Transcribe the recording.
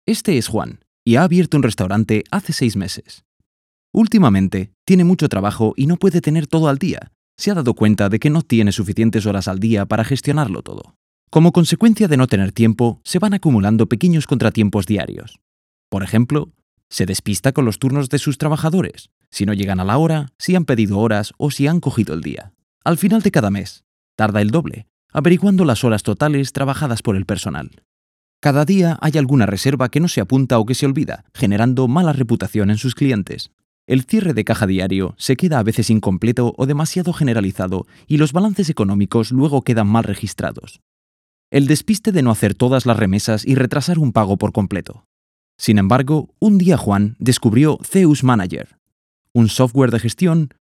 Este es Juan, y ha abierto un restaurante hace 6 meses. Últimamente, tiene mucho trabajo y no puede tener todo al día. Se ha dado cuenta de que no tiene suficientes horas al día para gestionarlo todo. Como consecuencia de no tener tiempo, se van acumulando pequeños contratiempos diarios. Por ejemplo, se despista con los turnos de sus trabajadores, si no llegan a la hora, si han pedido horas o si han cogido el día. Al final de cada mes, tarda el doble, averiguando las horas totales trabajadas por el personal. Cada día hay alguna reserva que no se apunta o que se olvida, generando mala reputación en sus clientes. El cierre de caja diario se queda a veces incompleto o demasiado generalizado y los balances económicos luego quedan mal registrados. El despiste de no hacer todas las remesas y retrasar un pago por completo. Sin embargo, un día Juan descubrió Zeus Manager, un software de gestión